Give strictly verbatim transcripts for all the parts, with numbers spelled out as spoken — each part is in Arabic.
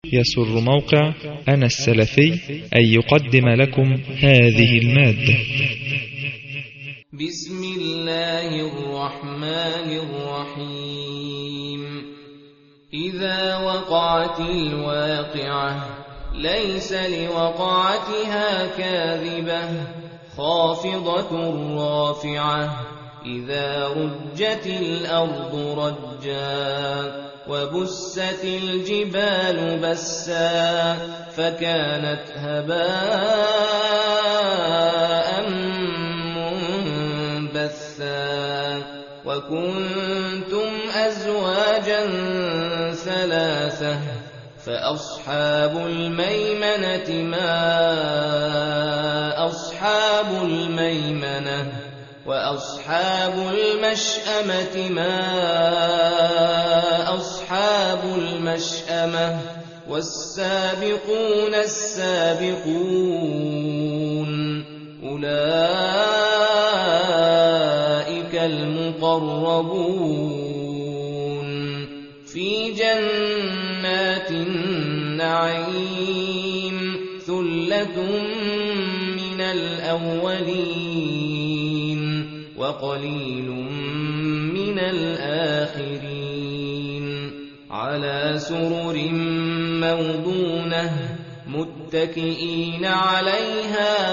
يسر موقع أنا السلفي أن يقدم لكم هذه المادة. بسم الله الرحمن الرحيم. إذا وقعت الواقعة ليس لوقعتها كاذبة خافضة رافعة إذا رجت الأرض رجا وبست الجبال بسا فكانت هباء منبثا وكنتم أزواجا ثلاثة فأصحاب الميمنة ما أصحاب الميمنة وأصحاب المشأمة ما أصحاب المشأمة والسابقون السابقون أولئك المقربون في جنات النعيم ثلة من الأولين وقليل من الآخرين على سرر موضونة متكئين عليها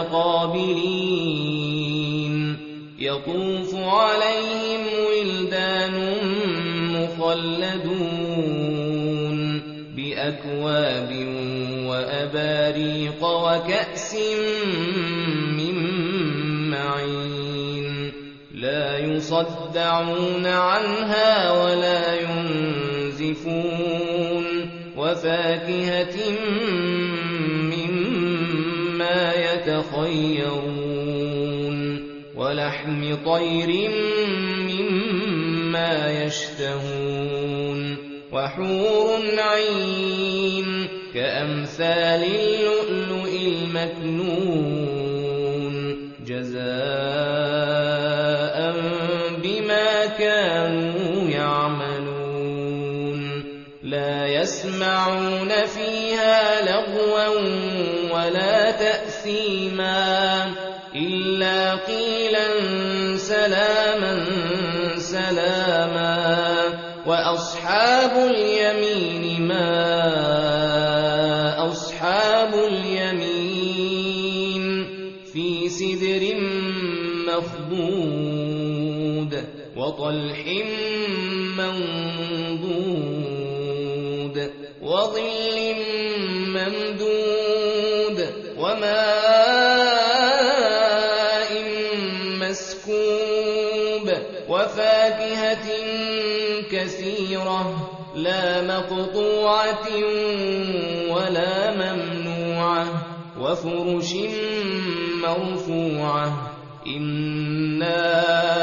متقابلين يطوف عليهم ولدان مخلدون بأكواب وأباريق وكأس من معين لا يصدعون عنها ولا ينزفون وفاكهة مما يتخيرون ولحم طير مما يشتهون وحور عين كأمثال اللؤلؤ المكنون جزاء بما كانوا يعملون لا يسمعون فيها لغوا ولا تأثيما إلا قيلا سلاما سلاما وأصحاب اليمين ما أصحاب اليمين في سدر مخضود وطلح منضود وظل ممدود وماء مسكوب وفاكهة كثيرة لا مقطوعة ولا ممنوعة وفرش مرفوعة إنا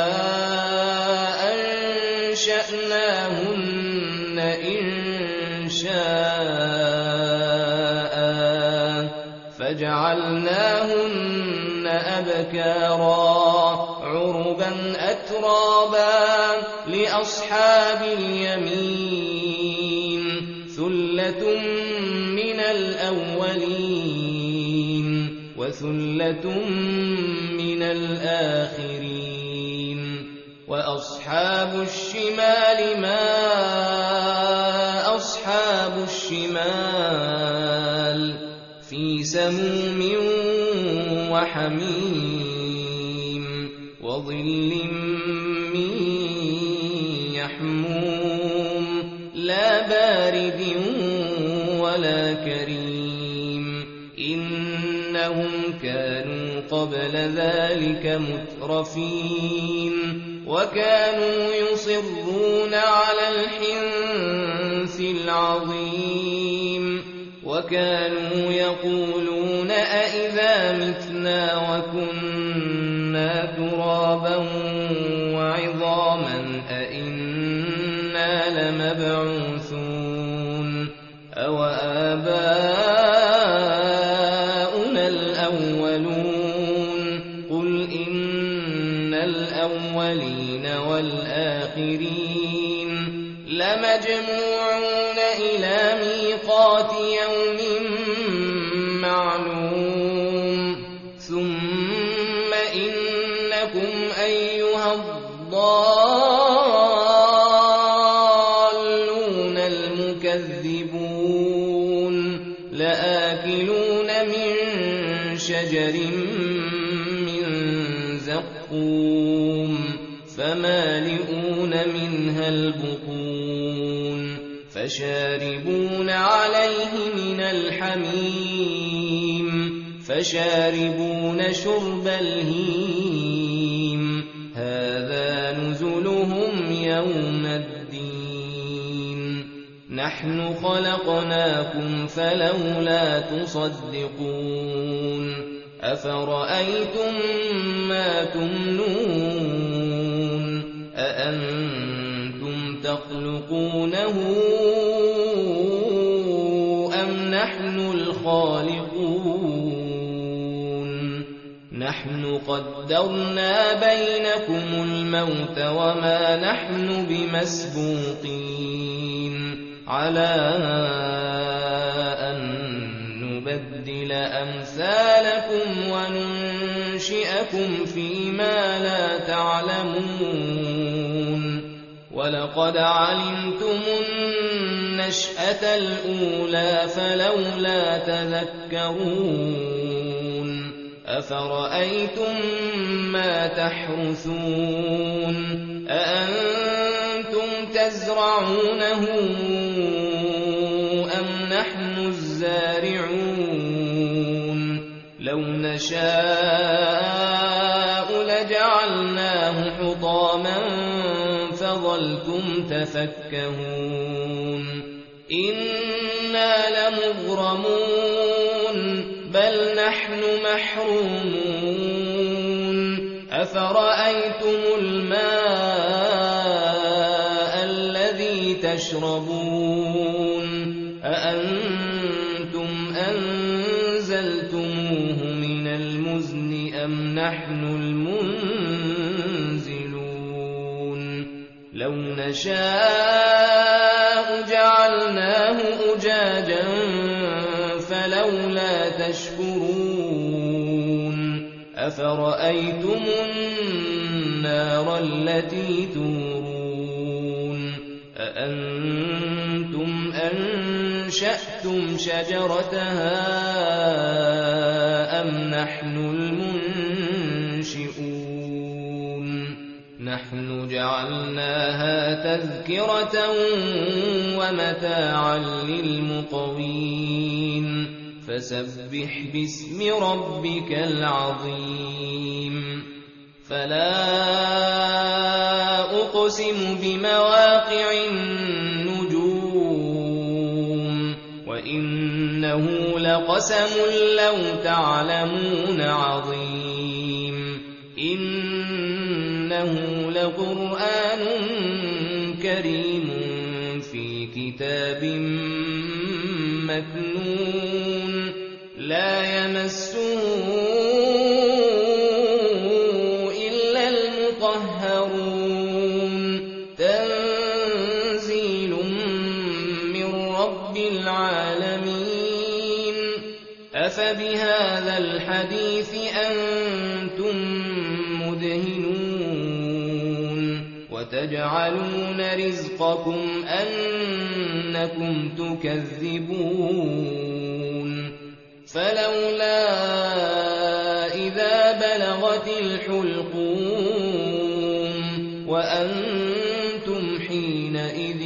أنشأناهن إنشاء فجعلناهن أبكارا عربا أترابا لأصحاب اليمين ثلة من الأولين وثلة من الآخرين وأصحاب الشمال ما أصحاب الشمال في سموم وحميم وظل من يحموم لا بارد ولا كريم إنهم كانوا قبل ذلك مترفين وكانوا يصرون على الحنث العظيم وكانوا يقولون أئذا متنا وكنا ترابا وعظاما أئنا لمبعوثون أو آباؤنا الأولون قل إن الأولين والآخرين لمجموعون إلى ميقات ميقات يوم معلوم ثم إنكم أيها الضالون المكذبون لآكلون من شجر من زقوم فمالئون منها البطون فشاربون عليه من الحميم فشاربون شرب الهيم هذا نزلهم يوم الدين نحن خلقناكم فلولا تصدقون أفرأيتم ما تمنون أأنتم تخلقونه أم نحن الخالقون نحن قدرنا بينكم الموت وما نحن بمسبوقين على أن نبدل أمثالكم وننشئكم فيما لا تعلمون ولقد علمتم النشأة الأولى فلولا تذكرون أفرأيتم ما تحرثون أأنتم تزرعونه أم نحن الزارعون لو نشاء لجعلناه حطاما فظلتم تفكهون إنا لمغرمون بل نحن محرومون أفرأيتم الماء الذي تشربون أأنتم أنزلتموه من المزن أم نحن المنزلون لو نشاء جعلناه أجاجا فلولا تشكرون أفرأيتم النار التي تورون أأنتم أنشأتم شجرتها أم نحن المنشئون نحن جعلناها تذكرة ومتاعا للمقوين فسبح باسم ربك العظيم فلا أقسم بمواقع النجوم وإنه لقسم لو تعلمون عظيم إنه لقرآن كريم في كتاب مكنون لا يمسه إلا المطهرون تنزيل من رب العالمين أفبهذا الحديث أنتم مدهنون وتجعلون رزقكم أنكم تكذبون فلولا إذا بلغت الحلقوم وأنتم حينئذ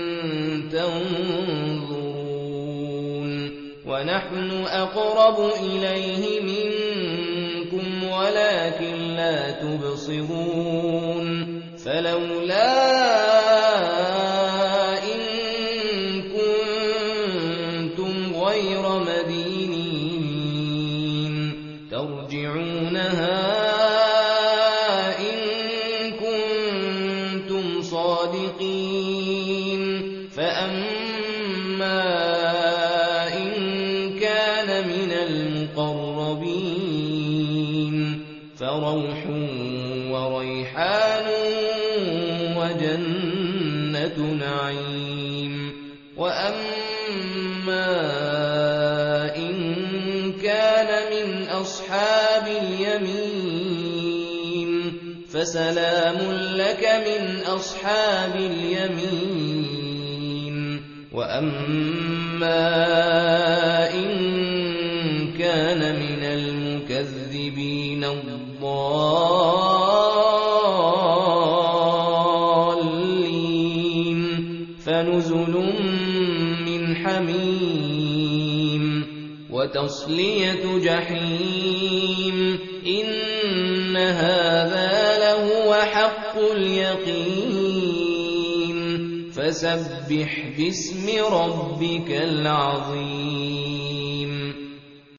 تنظرون ونحن أقرب إليه منكم ولكن لا تبصرون فلولا إن كنتم غير مدينين ترجعونها إن كنتم صادقين فأما إن كان من المقربين فروح وريحان وجنة نعيم وأما أصحاب اليمين فسلام لك من أصحاب اليمين وأما إن كان من المكذبين الضالين فنزل من حميم وتصلية جحيم إن هذا لهو حق اليقين فسبح باسم ربك العظيم